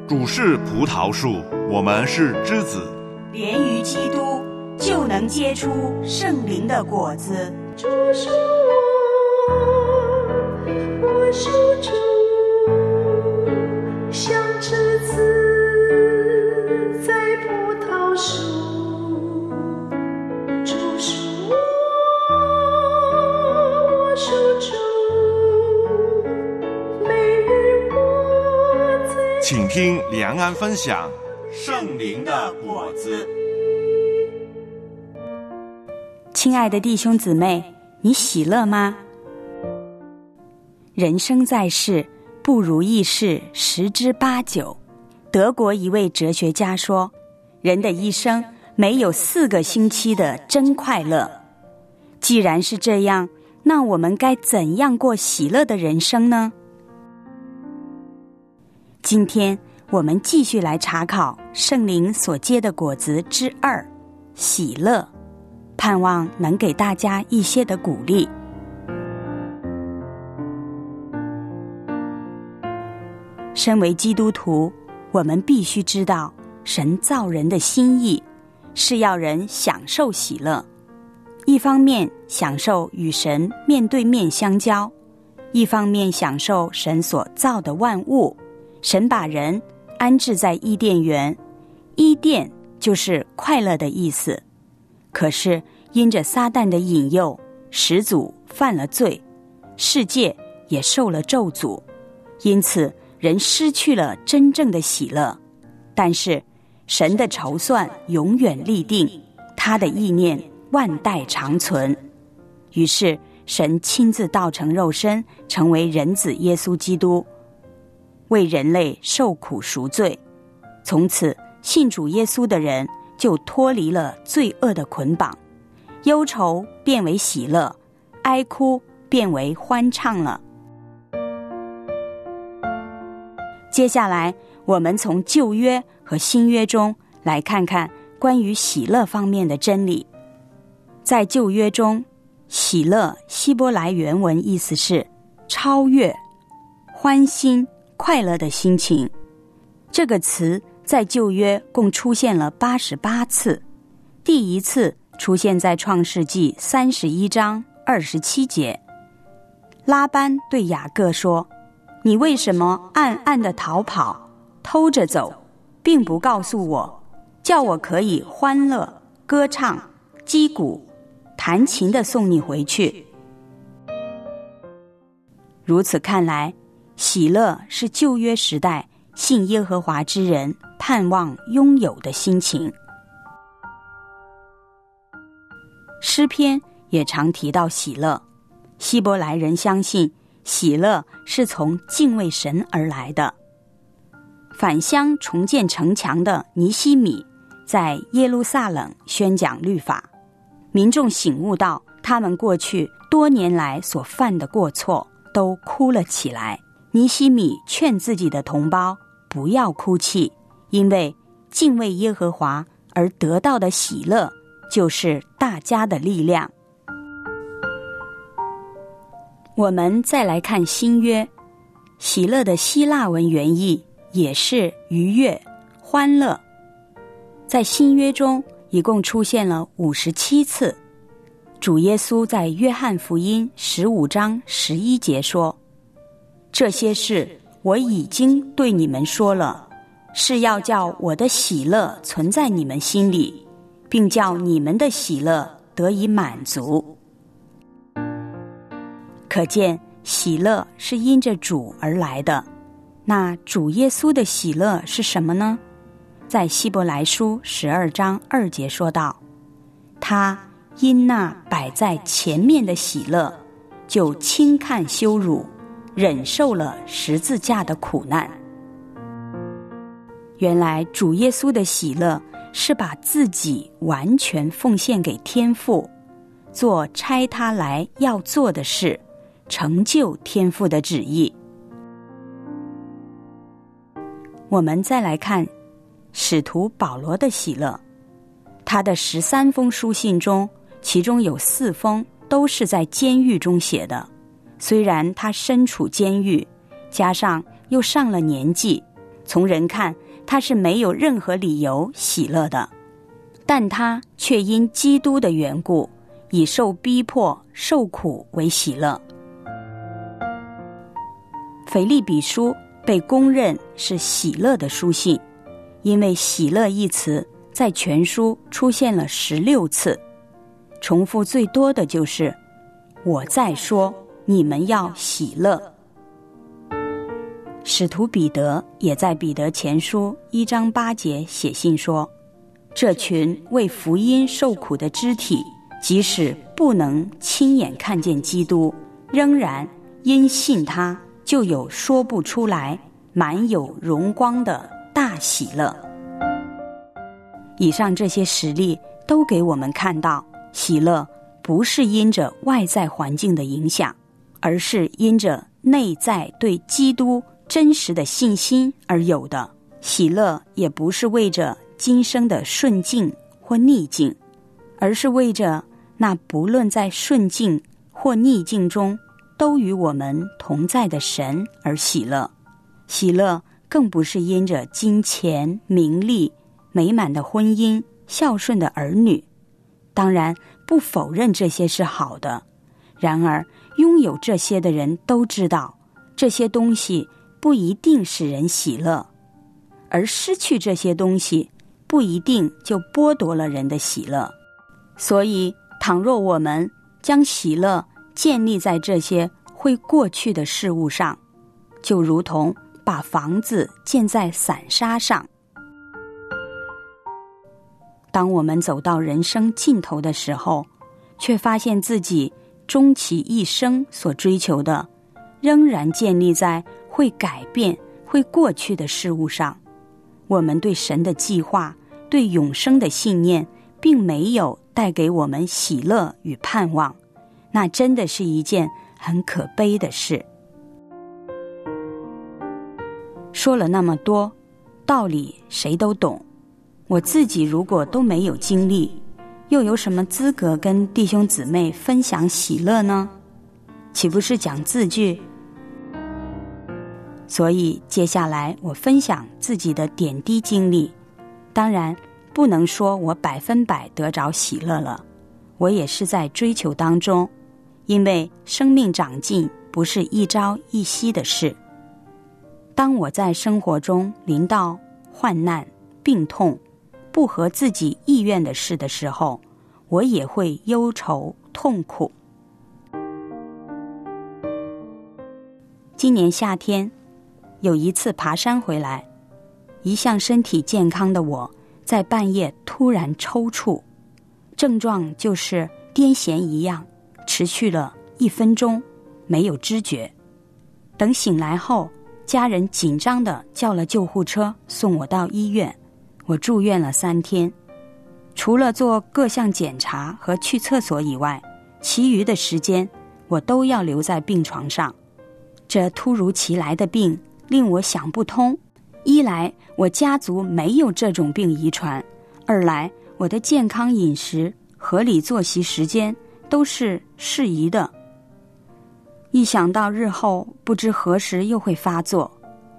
主是葡萄树，我们是枝子， 连于基督，就能结出圣灵的果子。 主是我属主，像枝子在葡萄树。主是我属主，每日我在。 请听良安分享圣灵的果子。 亲爱的弟兄姊妹，你喜乐吗？人生在世，不如意事十之八九。德国一位哲学家说，人的一生没有4个星期的真快乐。既然是这样，那我们该怎样过喜乐的人生呢？今天我们继续来查考圣灵所结的果子之2，喜乐，盼望能给大家一些的鼓励。身为基督徒，我们必须知道神造人的心意是要人享受喜乐，一方面享受与神面对面相交，一方面享受神所造的万物。神把人安置在伊甸园，伊甸就是快乐的意思。可是因着撒旦的引诱，始祖犯了罪，世界也受了咒诅，因此人失去了真正的喜乐。但是神的筹算永远立定，他的意念万代长存。于是神亲自道成肉身，成为人子耶稣基督，为人类受苦赎罪。从此信主耶稣的人就脱离了罪恶的捆绑，忧愁变为喜乐，哀哭变为欢畅了。接下来我们从旧约和新约中来看看关于喜乐方面的真理。在旧约中，喜乐希伯来原文意思是超越、欢欣、快乐的心情。这个词在旧约共出现了88次，第一次出现在创世纪31章27节。拉班对雅各说，你为什么暗暗地逃跑，偷着走，并不告诉我，叫我可以欢乐、歌唱、击鼓、弹琴地送你回去。如此看来，喜乐是旧约时代信耶和华之人盼望拥有的心情。诗篇也常提到喜乐，希伯来人相信喜乐是从敬畏神而来的。返乡重建城墙的尼希米在耶路撒冷宣讲律法，民众醒悟到他们过去多年来所犯的过错，都哭了起来。尼希米劝自己的同胞不要哭泣，因为敬畏耶和华而得到的喜乐就是大家的力量。我们再来看新约，喜乐的希腊文原意也是愉悦、欢乐。在新约中一共出现了57次。主耶稣在约翰福音15章11节说，这些事我已经对你们说了，是要叫我的喜乐存在你们心里，并叫你们的喜乐得以满足。可见喜乐是因着主而来的。那主耶稣的喜乐是什么呢？在希伯来书12章2节说道，他因那摆在前面的喜乐，就轻看羞辱，忍受了十字架的苦难。原来主耶稣的喜乐是把自己完全奉献给天父，做差他来要做的事，成就天父的旨意。我们再来看使徒保罗的喜乐，他的13封书信中，其中有4封都是在监狱中写的。虽然他身处监狱，加上又上了年纪， 从人看，他是没有任何理由喜乐的，但他却因基督的缘故，以受逼迫、受苦为喜乐。腓立比书被公认是喜乐的书信，因为喜乐一词在全书出现了16次，重复最多的就是我再说你们要喜乐。使徒彼得也在彼得前书1章8节写信说，这群为福音受苦的肢体，即使不能亲眼看见基督，仍然因信他就有说不出来满有荣光的大喜乐。以上这些实例都给我们看到，喜乐不是因着外在环境的影响，而是因着内在对基督真实的信心而有的。喜乐也不是为着今生的顺境或逆境，而是为着那不论在顺境或逆境中都与我们同在的神而喜乐。喜乐更不是因着金钱、名利、美满的婚姻、孝顺的儿女。当然不否认这些是好的，然而拥有这些的人都知道，这些东西不一定使人喜乐，而失去这些东西不一定就剥夺了人的喜乐。所以倘若我们将喜乐建立在这些会过去的事物上，就如同把房子建在散沙上。当我们走到人生尽头的时候，却发现自己终其一生所追求的，仍然建立在会改变、会过去的事物上，我们对神的计划、对永生的信念，并没有带给我们喜乐与盼望，那真的是一件很可悲的事。说了那么多，道理谁都懂，我自己如果都没有经历，又有什么资格跟弟兄姊妹分享喜乐呢？岂不是讲字句？所以接下来我分享自己的点滴经历，当然不能说我100%得着喜乐了，我也是在追求当中，因为生命长进不是一朝一夕的事。当我在生活中临到患难、病痛、不合自己意愿的事的时候，我也会忧愁痛苦。今年夏天有一次爬山回来，一向身体健康的我在半夜突然抽搐，症状就是癫痫一样，持续了1分钟，没有知觉。等醒来后，家人紧张地叫了救护车送我到医院，我住院了3天。除了做各项检查和去厕所以外，其余的时间我都要留在病床上。这突如其来的病令我想不通，一来我家族没有这种病遗传，二来我的健康饮食、合理作息时间都是适宜的。一想到日后不知何时又会发作，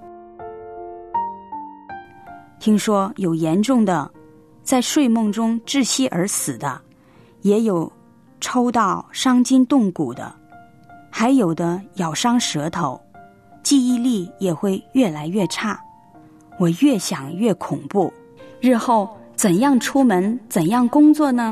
听说有严重的在睡梦中窒息而死的，也有抽到伤筋动骨的，还有的咬伤舌头，记忆力也会越来越差。我越想越恐怖，日后怎样出门，怎样工作呢？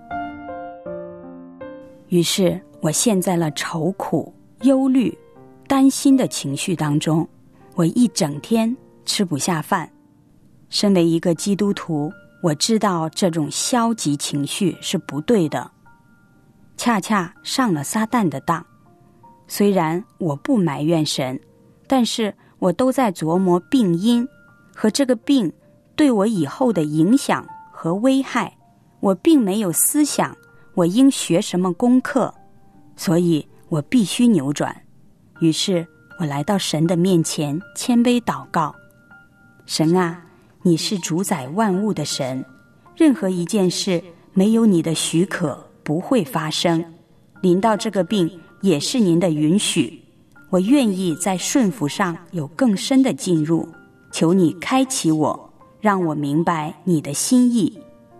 于是我陷在了愁苦、忧虑、担心的情绪当中，我一整天吃不下饭。身为一个基督徒，我知道这种消极情绪是不对的，恰恰上了撒旦的当。虽然我不埋怨神，但是我都在琢磨病因和这个病对我以后的影响和危害。我并没有思想我应学什么功课，所以我必须扭转。于是我来到神的面前，谦卑祷告：神啊，你是主宰万物的神，任何一件事没有你的许可不会发生，临到这个病也是您的允许，我愿意在顺服上有更深的进入， 求你开启我，让我明白你的心意。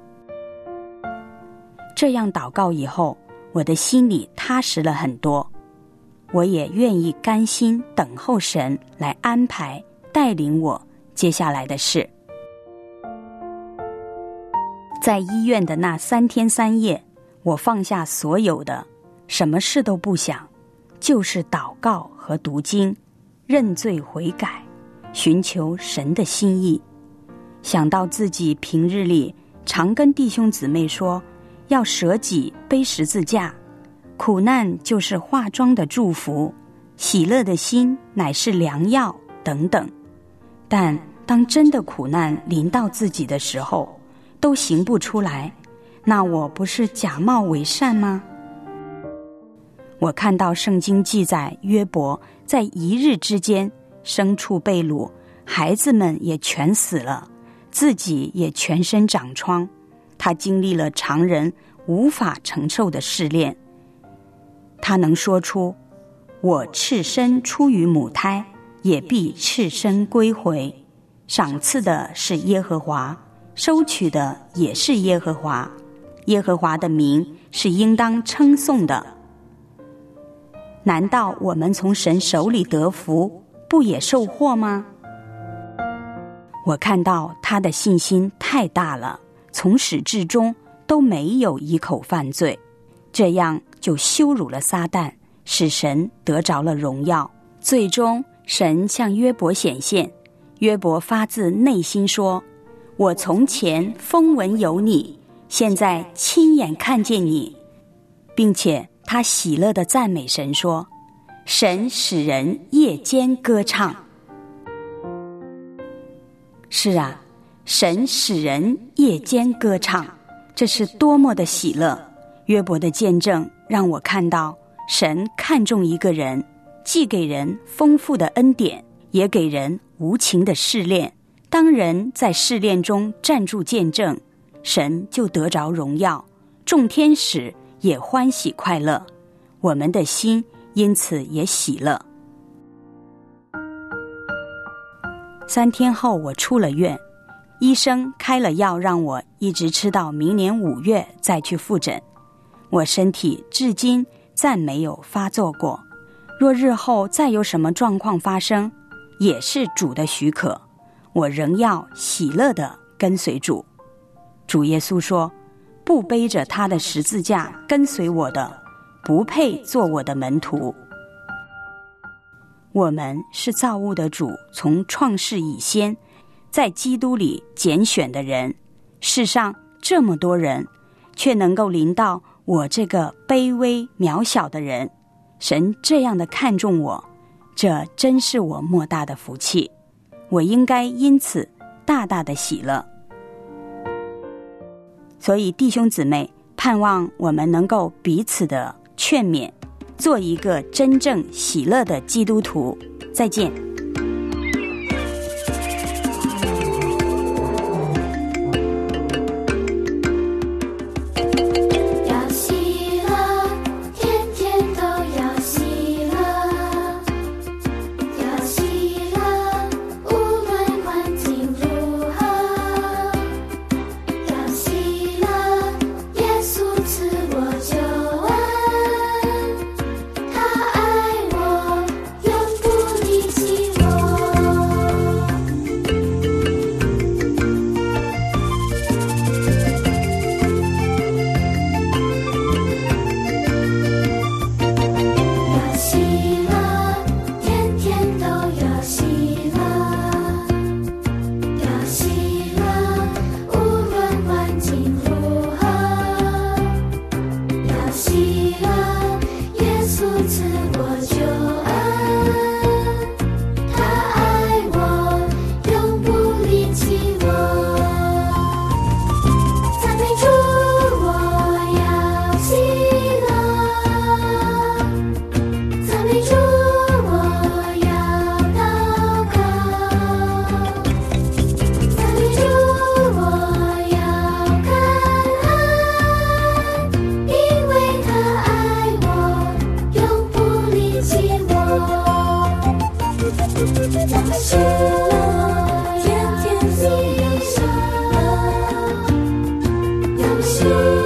这样祷告以后，我的心里踏实了很多，我也愿意甘心等候神来安排带领我接下来的事。在医院的那3天3夜，我放下所有的，什么事都不想，就是祷告和读经，认罪悔改，寻求神的心意。想到自己平日里常跟弟兄姊妹说要舍己背十字架，苦难就是化妆的祝福，喜乐的心乃是良药等等，但当真的苦难临到自己的时候，都行不出来，那我不是假冒为善吗？我看到圣经记载约伯在1日之间，牲畜被掳，孩子们也全死了，自己也全身长疮，他经历了常人无法承受的试炼。他能说出我赤身出于母胎，也必赤身归回，赏赐的是耶和华，收取的也是耶和华，耶和华的名是应当称颂的。难道我们从神手里得福，不也受祸吗？我看到他的信心太大了，从始至终都没有一口犯罪，这样就羞辱了撒旦，使神得着了荣耀。最终神向约伯显现，约伯发自内心说，我从前风闻有你，现在亲眼看见你，并且他喜乐地赞美神说，神使人夜间歌唱。是啊，神使人夜间歌唱，这是多么的喜乐。约伯的见证让我看到神看重一个人，既给人丰富的恩典，也给人无情的试炼。当人在试炼中站住见证，神就得着荣耀，众天使也欢喜快乐，我们的心因此也喜乐。3天后我出了院，医生开了药让我一直吃到明年5月再去复诊。我身体至今暂没有发作过，若日后再有什么状况发生，也是主的许可，我仍要喜乐地跟随主。主耶稣说，不背着他的十字架跟随我的，不配做我的门徒。我们是造物的主从创世以先在基督里拣选的人，世上这么多人，却能够临到我这个卑微渺小的人，神这样的看重我，这真是我莫大的福气，我应该因此大大的喜乐。所以弟兄姊妹，盼望我们能够彼此的劝勉，做一个真正喜乐的基督徒。再见。 是我稣。